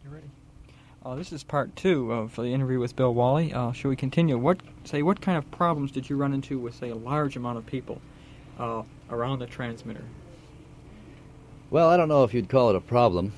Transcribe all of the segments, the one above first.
You ready? This is part 2 of the interview with Bill Wally. Shall we continue? What kind of problems did you run into with, say, a large amount of people around the transmitter? Well, I don't know if you'd call it a problem.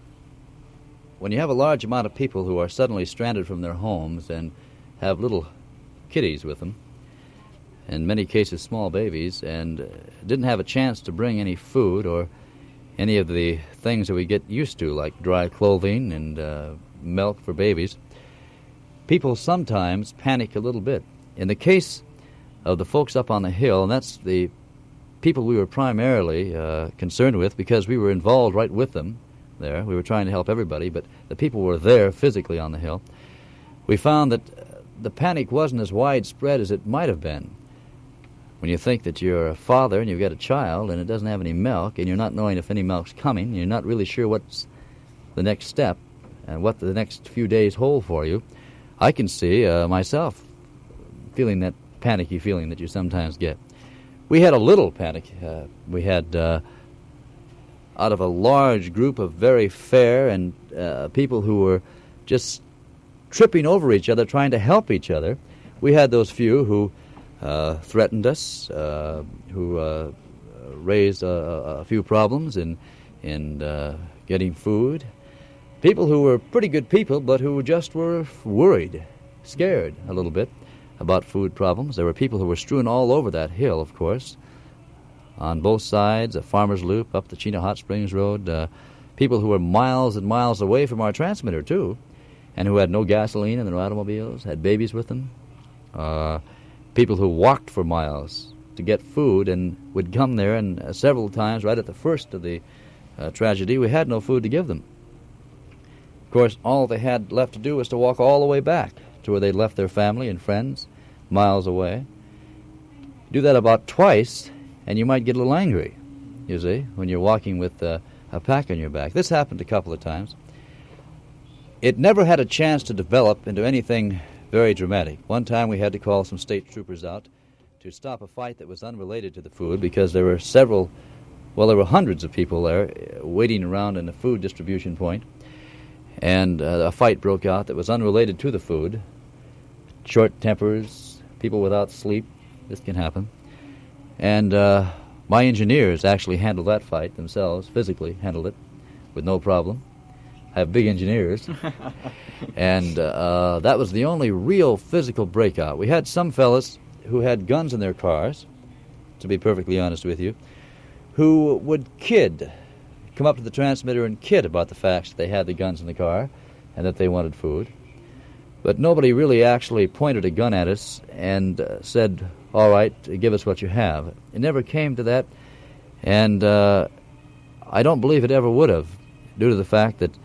When you have a large amount of people who are suddenly stranded from their homes and have little kiddies with them, in many cases small babies, and didn't have a chance to bring any food or any of the things that we get used to, like dry clothing and milk for babies, people sometimes panic a little bit. In the case of the folks up on the hill, and that's the people we were primarily concerned with because we were involved right with them there. We were trying to help everybody, but the people were there physically on the hill. We found that the panic wasn't as widespread as it might have been. When you think that you're a father and you've got a child and it doesn't have any milk and you're not knowing if any milk's coming, and you're not really sure what's the next step and what the next few days hold for you, I can see myself feeling that panicky feeling that you sometimes get. We had a little panic. We had, out of a large group of very fair and people who were just tripping over each other, trying to help each other, we had those few who threatened us, who raised a few problems in getting food. People who were pretty good people, but who just were worried, scared a little bit about food problems. There were people who were strewn all over that hill, of course, on both sides, a farmer's loop, up the Chena Hot Springs Road, people who were miles and miles away from our transmitter, too, and who had no gasoline in their automobiles, had babies with them. People who walked for miles to get food and would come there, and several times, right at the first of the tragedy, we had no food to give them. Of course, all they had left to do was to walk all the way back to where they'd left their family and friends, miles away. Do that about twice, and you might get a little angry, you see, when you're walking with a pack on your back. This happened a couple of times. It never had a chance to develop into anything very dramatic. One time we had to call some state troopers out to stop a fight that was unrelated to the food because there were there were hundreds of people there waiting around in the food distribution point. And a fight broke out that was unrelated to the food. Short tempers, people without sleep, this can happen. And my engineers actually handled that fight themselves, physically handled it, with no problem. I have big engineers. And that was the only real physical breakout. We had some fellas who had guns in their cars, to be perfectly honest with you, who would come up to the transmitter and kid about the fact that they had the guns in the car and that they wanted food. But nobody really actually pointed a gun at us and said, all right, give us what you have. It never came to that, and I don't believe it ever would have, due to the fact that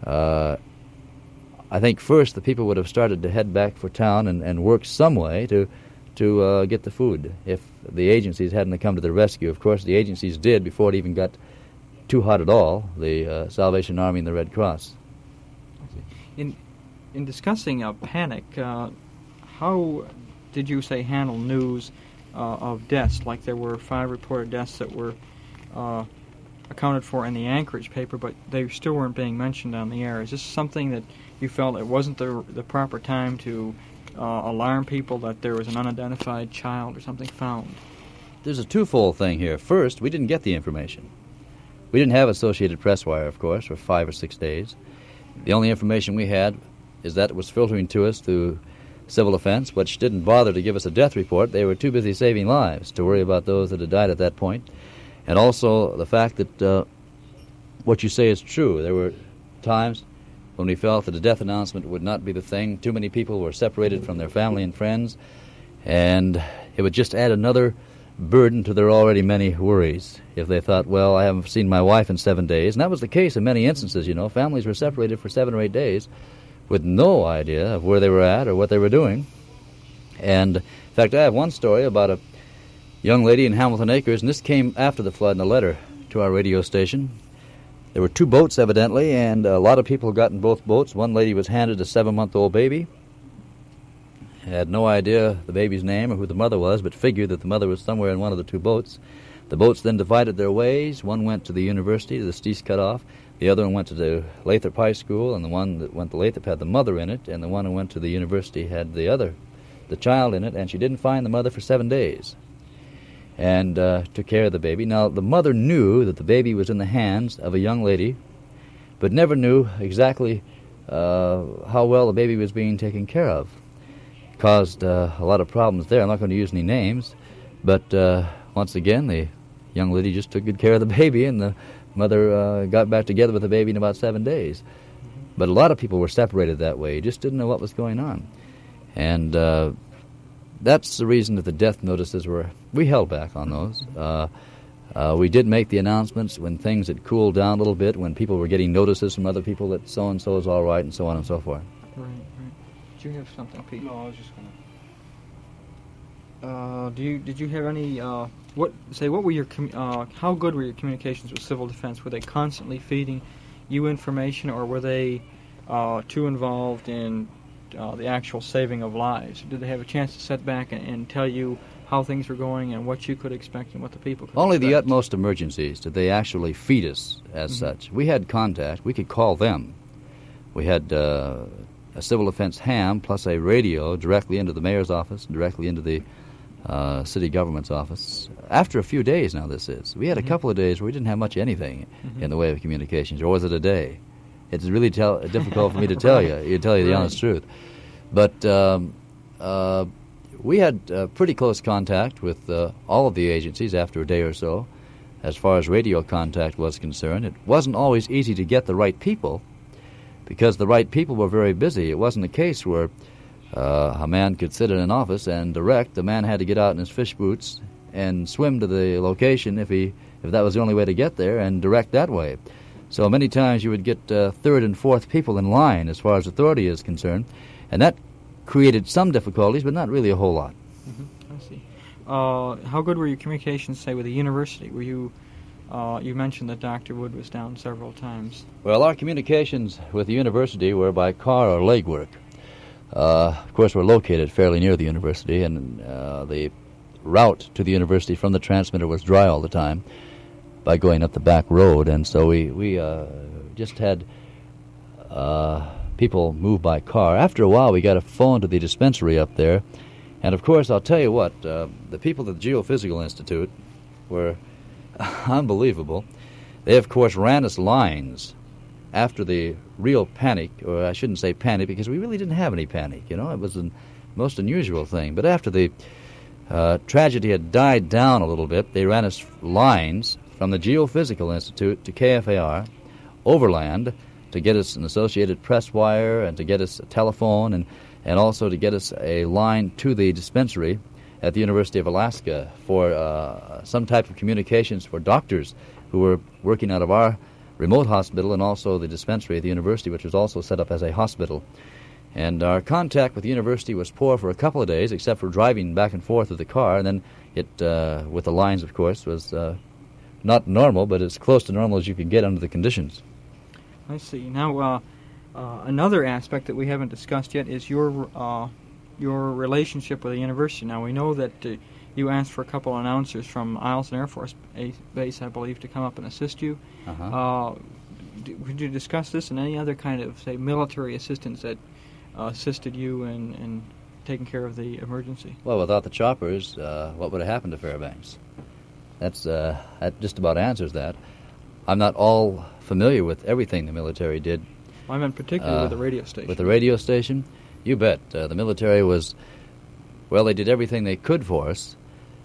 I think first the people would have started to head back for town and work some way to get the food if the agencies hadn't come to the rescue. Of course, the agencies did before it even got too hot at all, the Salvation Army and the Red Cross. In discussing panic, how did you, say, handle news of deaths? Like there were 5 reported deaths that were accounted for in the Anchorage paper, but they still weren't being mentioned on the air. Is this something that you felt it wasn't the proper time to alarm people that there was an unidentified child or something found? There's a twofold thing here. First, we didn't get the information. We didn't have Associated Press wire, of course, for 5 or 6 days. The only information we had is that it was filtering to us through civil defense, which didn't bother to give us a death report. They were too busy saving lives to worry about those that had died at that point. And also the fact that what you say is true. There were times when we felt that a death announcement would not be the thing. Too many people were separated from their family and friends, and it would just add another burden to their already many worries if they thought, well, I haven't seen my wife in 7 days. And that was the case in many instances, you know. Families were separated for 7 or 8 days with no idea of where they were at or what they were doing. And, in fact, I have one story about a young lady in Hamilton Acres, and this came after the flood in a letter to our radio station. There were 2 boats, evidently, and a lot of people got in both boats. One lady was handed a 7-month-old baby. Had no idea the baby's name or who the mother was, but figured that the mother was somewhere in one of the 2 boats. The boats then divided their ways. One went to the university, to the Steese Cutoff. The other one went to the Lathrop High School, and the one that went to Lathrop had the mother in it, and the one who went to the university had the child in it, and she didn't find the mother for 7 days and took care of the baby. Now, the mother knew that the baby was in the hands of a young lady, but never knew exactly how well the baby was being taken care of. It caused a lot of problems there. I'm not going to use any names, but once again, the young lady just took good care of the baby, and the mother got back together with the baby in about 7 days. But a lot of people were separated that way. Just didn't know what was going on. And that's the reason that the death notices we held back on those. We did make the announcements when things had cooled down a little bit, when people were getting notices from other people that so-and-so is all right, and so on and so forth. Right. Did you have something, Pete? No, I was just going to... Did you have any... what were your... how good were your communications with Civil Defense? Were they constantly feeding you information, or were they too involved in the actual saving of lives? Did they have a chance to sit back and tell you how things were going and what you could expect and what the people could Only expect? the utmost emergencies did they actually feed us as such. We had contact. We could call them. We had a Civil Defense ham plus a radio directly into the mayor's office, directly into the city government's office. After a few days now, this is. We had a couple of days where we didn't have much anything in the way of communications, or was it a day? It's really difficult for me to tell you. You tell you the honest truth. But we had pretty close contact with all of the agencies after a day or so, as far as radio contact was concerned. It wasn't always easy to get the right people, because the right people were very busy. It wasn't a case where a man could sit in an office and direct. The man had to get out in his fish boots and swim to the location if that was the only way to get there, and direct that way. So many times you would get third and fourth people in line as far as authority is concerned, and that created some difficulties, but not really a whole lot. I see. How good were your communications, say, with the university? Were you mentioned that Dr. Wood was down several times. Well, our communications with the university were by car or legwork. Of course, we're located fairly near the university, and the route to the university from the transmitter was dry all the time by going up the back road, and so we just had people move by car. After a while, we got a phone to the dispensary up there, and of course, I'll tell you what, the people at the Geophysical Institute were unbelievable. They, of course, ran us lines after the real panic, or I shouldn't say panic, because we really didn't have any panic, you know. It was the most unusual thing. But after the tragedy had died down a little bit, they ran us lines from the Geophysical Institute to KFAR, overland, to get us an Associated Press wire and to get us a telephone, and also to get us a line to the dispensary at the University of Alaska for some type of communications for doctors who were working out of our remote hospital and also the dispensary at the university, which was also set up as a hospital. And our contact with the university was poor for a couple of days, except for driving back and forth with the car, and then it, with the lines, of course, was not normal, but as close to normal as you could get under the conditions. I see. Now, another aspect that we haven't discussed yet is your relationship with the university. Now, we know that you asked for a couple of announcers from Eielson Air Force Base, I believe, to come up and assist you. Would you discuss this and any other kind of, say, military assistance that assisted you in taking care of the emergency? Well, without the choppers, what would have happened to Fairbanks? That just about answers that. I'm not all familiar with everything the military did. Well, I meant particularly with the radio station. With the radio station? You bet. The military was, well, they did everything they could for us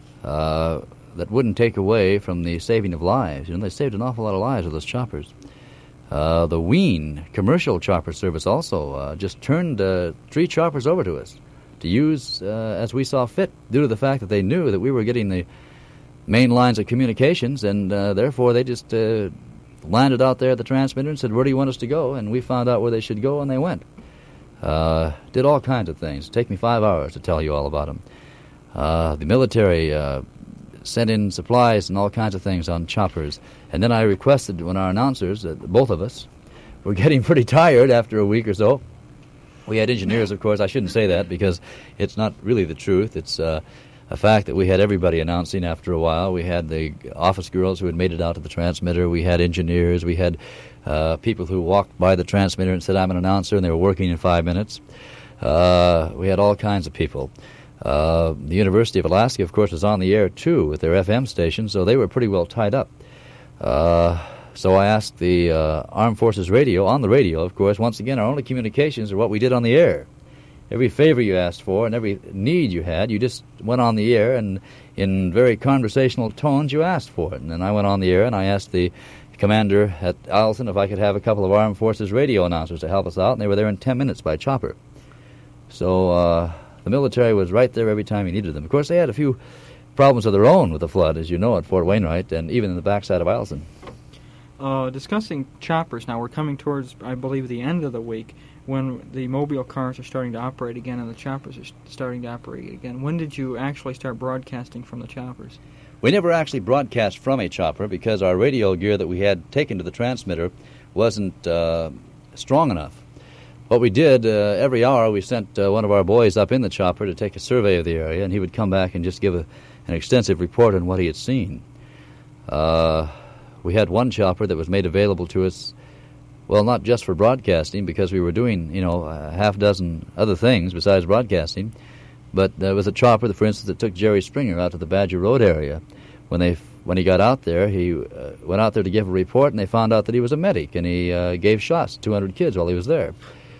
that wouldn't take away from the saving of lives. You know, they saved an awful lot of lives with those choppers. The Wien commercial chopper service also just turned 3 choppers over to us to use as we saw fit, due to the fact that they knew that we were getting the main lines of communications, and therefore they just landed out there at the transmitter and said, "Where do you want us to go?" And we found out where they should go, and they went. Did all kinds of things. It'd take me 5 hours to tell you all about them. The military sent in supplies and all kinds of things on choppers. And then I requested, when our announcers, both of us, were getting pretty tired after a week or so. We had engineers, of course. I shouldn't say that because it's not really the truth. It's a fact that we had everybody announcing after a while. We had the office girls who had made it out to the transmitter. We had engineers. We had people who walked by the transmitter and said, "I'm an announcer," and they were working in 5 minutes. We had all kinds of people. The University of Alaska, of course, was on the air, too, with their FM station, so they were pretty well tied up. So I asked the Armed Forces Radio, on the radio, of course, once again, our only communications are what we did on the air. Every favor you asked for and every need you had, you just went on the air, and in very conversational tones, you asked for it. And then I went on the air, and I asked the commander at Eielson if I could have a couple of Armed Forces Radio announcers to help us out, and they were there in 10 minutes by chopper. So the military was right there every time you needed them. Of course, they had a few problems of their own with the flood, as you know, at Fort Wainwright, and even in the backside of Eielson. Discussing choppers now, we're coming towards, I believe, the end of the week when the mobile cars are starting to operate again and the choppers are starting to operate again. When did you actually start broadcasting from the choppers? We never actually broadcast from a chopper because our radio gear that we had taken to the transmitter wasn't strong enough. What we did, every hour we sent one of our boys up in the chopper to take a survey of the area, and he would come back and just give an extensive report on what he had seen. We had one chopper that was made available to us, well, not just for broadcasting, because we were doing, a half dozen other things besides broadcasting, but there was a chopper, for instance, that took Jerry Springer out to the Badger Road area. When he got out there, he went out there to give a report, and they found out that he was a medic, and he gave shots to 200 kids while he was there.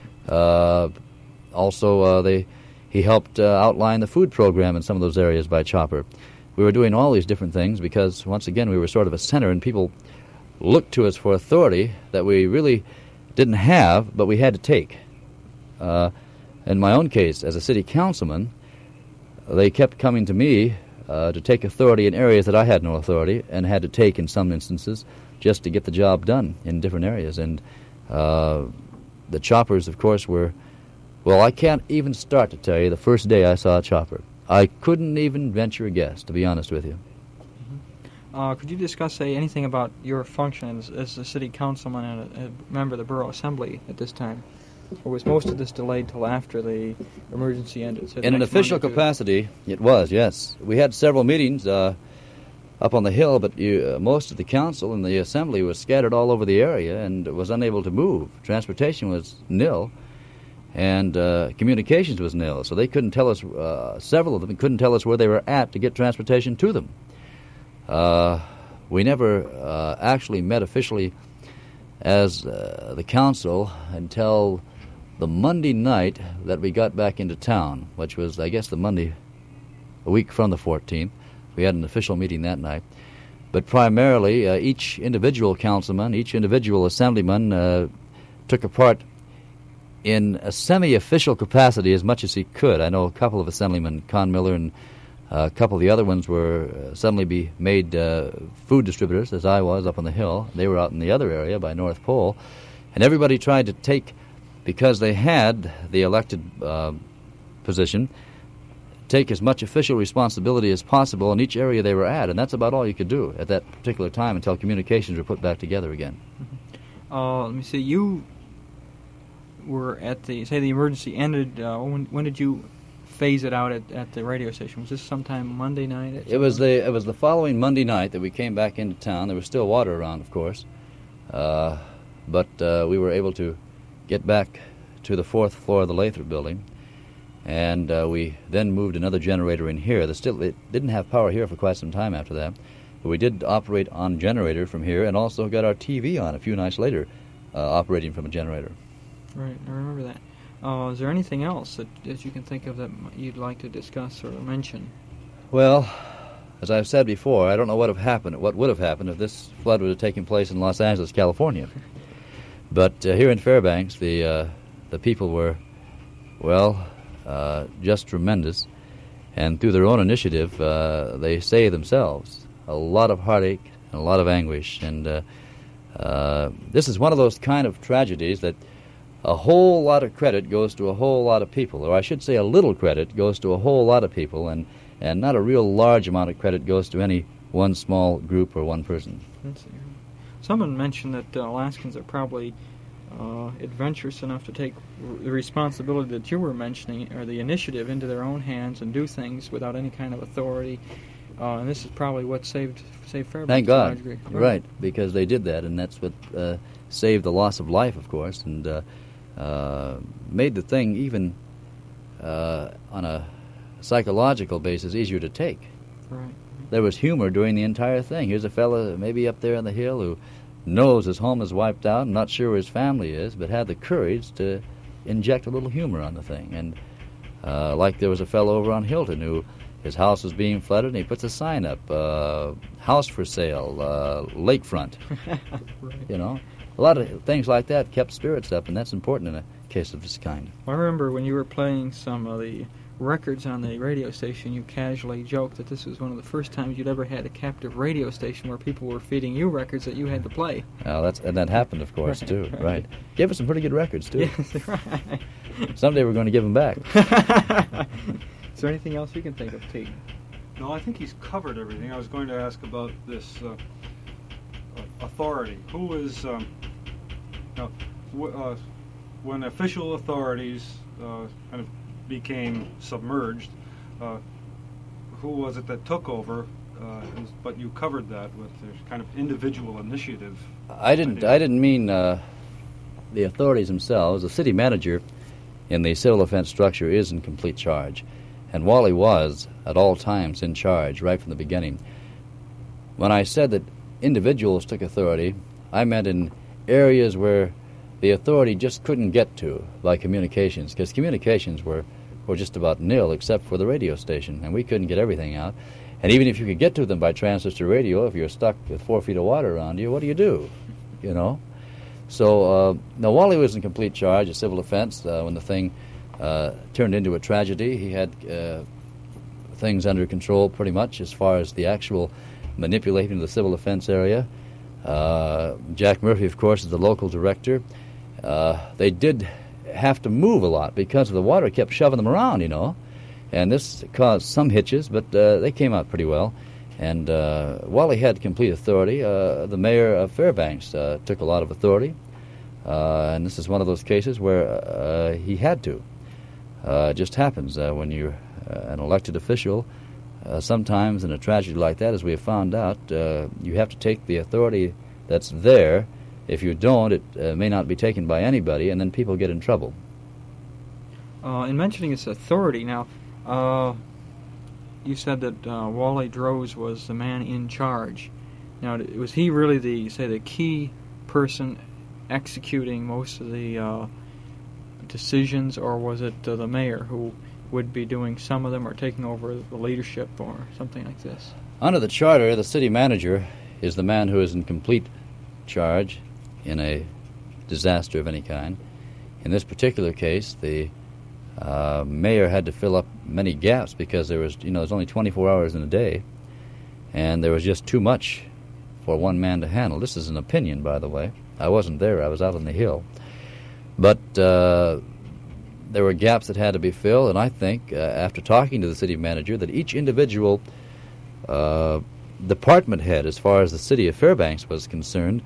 He helped outline the food program in some of those areas by chopper. We were doing all these different things because, once again, we were sort of a center, and people looked to us for authority that we really didn't have, but we had to take. In my own case, as a city councilman, they kept coming to me to take authority in areas that I had no authority and had to take in some instances just to get the job done in different areas. And the choppers, of course, were, well, I can't even start to tell you the first day I saw a chopper. I couldn't even venture a guess, to be honest with you. Could you discuss, say, anything about your function as a city councilman and a member of the Borough Assembly at this time? Or was most of this delayed till after the emergency ended? In an official capacity, it was, yes. We had several meetings up on the hill, but most of the council and the assembly was scattered all over the area and was unable to move. Transportation was nil, and communications was nil. So they couldn't tell us, several of them couldn't tell us where they were at to get transportation to them. We never actually met officially as the council until the Monday night that we got back into town, which was, I guess, the Monday a week from the 14th. We had an official meeting that night. But primarily, each individual councilman, each individual assemblyman took a part in a semi-official capacity as much as he could. I know a couple of assemblymen, Con Miller and a couple of the other ones, were suddenly be made food distributors, as I was up on the hill. They were out in the other area by North Pole. And everybody tried to take, because they had the elected position, take as much official responsibility as possible in each area they were at. And that's about all you could do at that particular time until communications were put back together again. Let me see. You were at the emergency ended. When did you phase it out at the radio station? Was this sometime Monday night? It was the following Monday night that we came back into town. There was still water around, of course, but we were able to get back to the fourth floor of the Lathrop building, and we then moved another generator in here. It didn't have power here for quite some time after that, but we did operate on generator from here, and also got our TV on a few nights later, operating from a generator. Right, I remember that. Is there anything else that you can think of that you'd like to discuss or mention? Well, as I've said before, I don't know what would have happened if this flood would have taken place in Los Angeles, California. But here in Fairbanks, the people were, just tremendous. And through their own initiative, they saved themselves. A lot of heartache and a lot of anguish. And this is one of those kind of tragedies that a whole lot of credit goes to a whole lot of people, or I should say a little credit goes to a whole lot of people, and not a real large amount of credit goes to any one small group or one person. Someone mentioned that Alaskans are probably adventurous enough to take the responsibility that you were mentioning, or the initiative, into their own hands and do things without any kind of authority. And this is probably what saved Fairbanks. Thank to a God. large degree. Right, because they did that, and that's what saved the loss of life, of course, and made the thing even on a psychological basis easier to take. Right. There was humor during the entire thing. Here's a fellow maybe up there on the hill who knows his home is wiped out and not sure where his family is, but had the courage to inject a little humor on the thing. And like there was a fellow over on Hilton who his house was being flooded, and he puts a sign up, house for sale, lakefront. Right. You know, a lot of things like that kept spirits up, and that's important in a case of this kind. Well, I remember when you were playing some of the records on the radio station, you casually joked that this was one of the first times you'd ever had a captive radio station where people were feeding you records that you had to play. Well, and that happened, of course, Right, too. right. Right. Gave us some pretty good records, too. Yes, right. Someday we're going to give them back. Is there anything else you can think of, T? No, I think he's covered everything. I was going to ask about this authority. Who is, when official authorities kind of became submerged, who was it that took over? But you covered that with this kind of individual initiative. I didn't mean the authorities themselves. The city manager in the civil offense structure is in complete charge. And Wally was, at all times, in charge, right from the beginning. When I said that individuals took authority, I meant in areas where the authority just couldn't get to by communications, because communications were just about nil except for the radio station, and we couldn't get everything out. And even if you could get to them by transistor radio, if you're stuck with 4 feet of water around you, what do? You know? So, now Wally was in complete charge of civil offense when the thing turned into a tragedy. He had things under control pretty much as far as the actual manipulating of the civil offense area. Jack Murphy, of course, is the local director. They did have to move a lot because the water kept shoving them around, you know. And this caused some hitches, but they came out pretty well. And Wally had complete authority. The mayor of Fairbanks took a lot of authority. And this is one of those cases where he had to. It just happens when you're an elected official. Sometimes in a tragedy like that, as we have found out, you have to take the authority that's there. If you don't, it may not be taken by anybody, and then people get in trouble. In mentioning this authority, now, you said that Wally Droz was the man in charge. Now, was he really the key person executing most of the decisions, or was it the mayor who would be doing some of them or taking over the leadership or something like this? Under the charter, the city manager is the man who is in complete charge in a disaster of any kind. In this particular case, the mayor had to fill up many gaps because there's only 24 hours in a day, and there was just too much for one man to handle. This is an opinion, by the way. I wasn't there. I was out on the hill. But there were gaps that had to be filled, and I think, after talking to the city manager, that each individual department head, as far as the city of Fairbanks was concerned,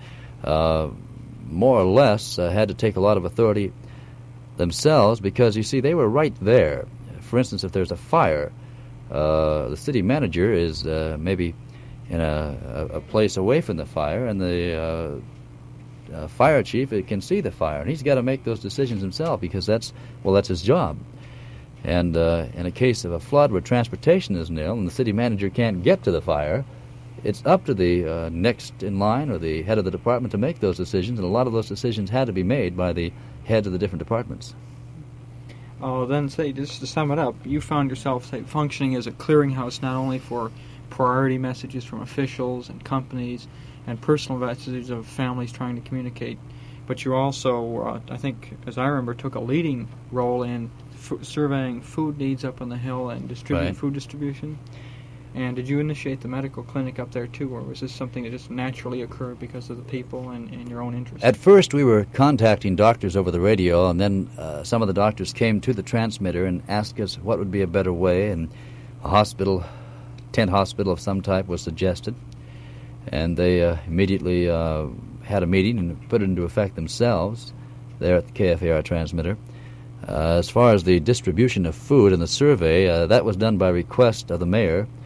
more or less had to take a lot of authority themselves, because, you see, they were right there. For instance, if there's a fire, the city manager is maybe in a place away from the fire, and the fire chief can see the fire, and he's got to make those decisions himself, because that's his job. And in a case of a flood where transportation is nil and the city manager can't get to the fire, it's up to the next in line or the head of the department to make those decisions, and a lot of those decisions had to be made by the heads of the different departments. Then, say, just to sum it up, you found yourself, say, functioning as a clearinghouse not only for priority messages from officials and companies and personal messages of families trying to communicate, but you also, I think, as I remember, took a leading role in surveying food needs up on the hill and distributing food distribution. And did you initiate the medical clinic up there, too, or was this something that just naturally occurred because of the people and your own interest? At first, we were contacting doctors over the radio, and then some of the doctors came to the transmitter and asked us what would be a better way, and a hospital, tent hospital of some type, was suggested. And they immediately had a meeting and put it into effect themselves there at the KFAR transmitter. As far as the distribution of food and the survey, that was done by request of the mayor,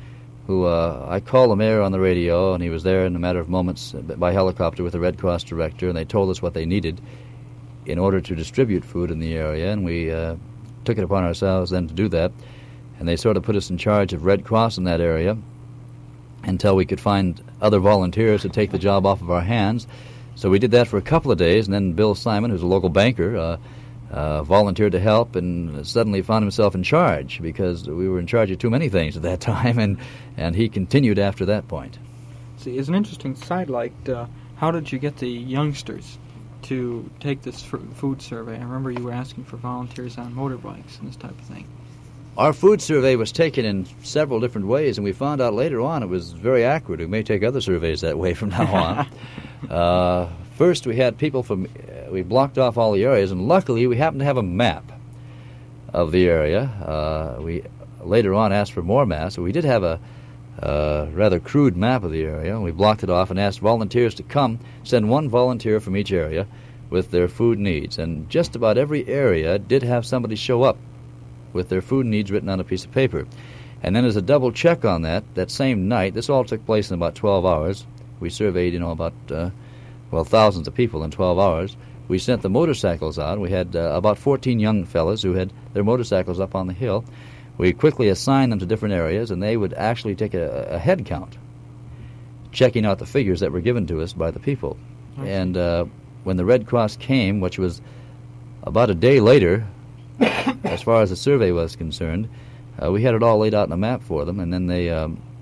who I called the mayor on the radio, and he was there in a matter of moments by helicopter with the Red Cross director, and they told us what they needed in order to distribute food in the area, and we took it upon ourselves then to do that. And they sort of put us in charge of Red Cross in that area until we could find other volunteers to take the job off of our hands. So we did that for a couple of days, and then Bill Simon, who's a local banker, volunteered to help and suddenly found himself in charge because we were in charge of too many things at that time, and he continued after that point. See, as an interesting sidelight, how did you get the youngsters to take this food survey? I remember you were asking for volunteers on motorbikes and this type of thing. Our food survey was taken in several different ways, and we found out later on it was very accurate. We may take other surveys that way from now on. First, we had people we blocked off all the areas, and luckily we happened to have a map of the area. We later on asked for more maps, so we did have a rather crude map of the area, and we blocked it off and asked volunteers to come, send one volunteer from each area with their food needs. And just about every area did have somebody show up with their food needs written on a piece of paper. And then as a double check on that same night, this all took place in about 12 hours. We surveyed, about, thousands of people in 12 hours. We sent the motorcycles out. We had about 14 young fellas who had their motorcycles up on the hill. We quickly assigned them to different areas, and they would actually take a head count, checking out the figures that were given to us by the people. Okay. And when the Red Cross came, which was about a day later, as far as the survey was concerned, we had it all laid out in a map for them, and then they,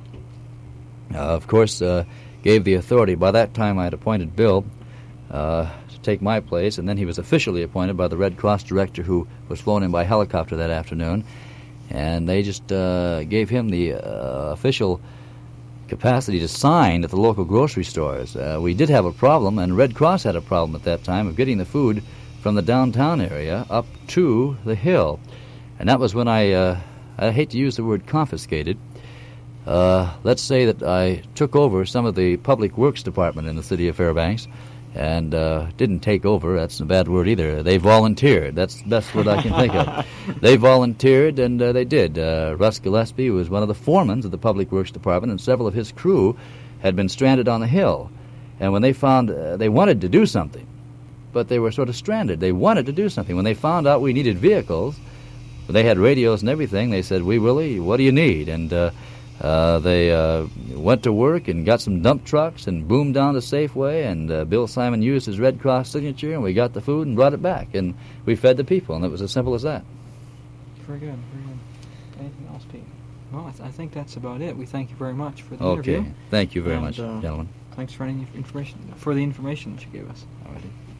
of course, gave the authority. By that time, I had appointed Bill to take my place, and then he was officially appointed by the Red Cross director, who was flown in by helicopter that afternoon, and they just gave him the official capacity to sign at the local grocery stores. We did have a problem, and Red Cross had a problem at that time of getting the food from the downtown area up to the hill. And that was when I hate to use the word confiscated. Let's say that I took over some of the public works department in the city of Fairbanks, and didn't take over, that's a bad word either. They volunteered. That's the best word I can think of. They volunteered, and they did. Russ Gillespie was one of the foremen of the public works department, and several of his crew had been stranded on the hill. And when they found they wanted to do something, but they were sort of stranded. They wanted to do something. When they found out we needed vehicles, they had radios and everything, they said, "Wee Willie, what do you need?" And they went to work and got some dump trucks and boomed down to Safeway, and Bill Simon used his Red Cross signature, and we got the food and brought it back, and we fed the people, and it was as simple as that. Very good, very good. Anything else, Pete? Well, I think that's about it. We thank you very much for the interview. Okay. Thank you very much, gentlemen. Thanks for the information that you gave us. All righty.